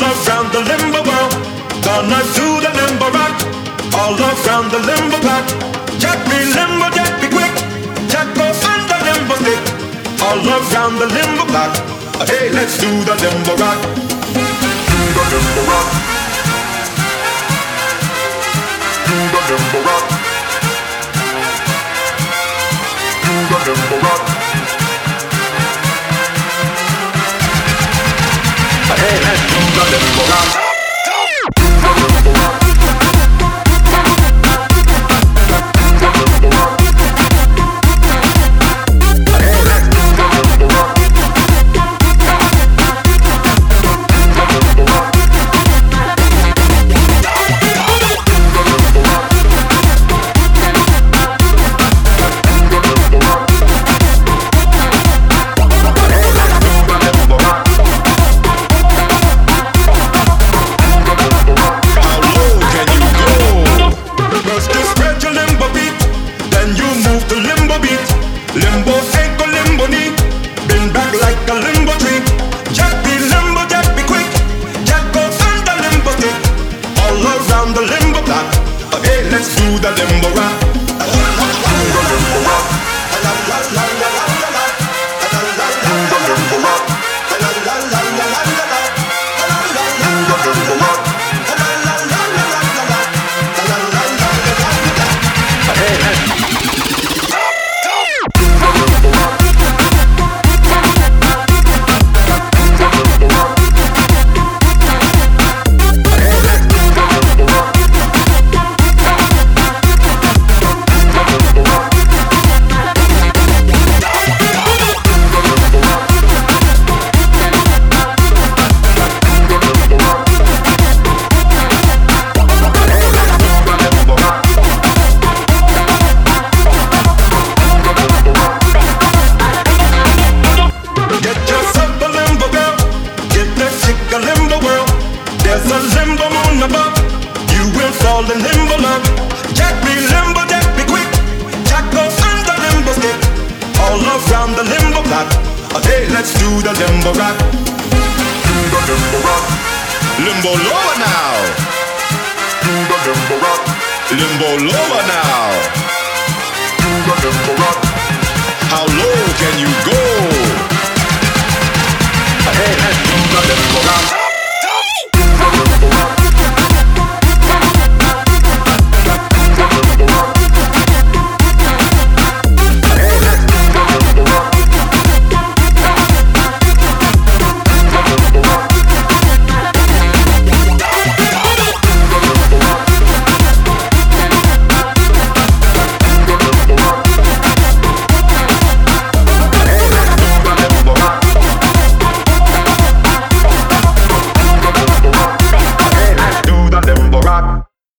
around the limbo world. Gonna do the limbo rock. All around the limbo block. Jack me limbo, jack me quick. Jack go under limbo stick. All around the limbo block. Hey, let's do the limbo rock. Do the limbo rock. Do the limbo rock. Do the limbo rock. Hey, let's do the limbo rock. Do the limbo rock. Limbo ankle, limbo knee, bend back like a limbo tree. Jack be limbo, jack be quick. Jack go under limbo stick. All around the limbo block. Hey, let's do the limbo rock. Do the limbo rock. Do the limbo rock. Do the limbo rock. There's a limbo moon above. You will fall in limbo love. Jack be limbo, Jack be quick. Jack go under limbo stick. All around the limbo block. Hey, let's do the limbo rock. Do the limbo rock. Limbo lower now. Do the limbo rock. Limbo lower now. Do the limbo rock. How low can you go?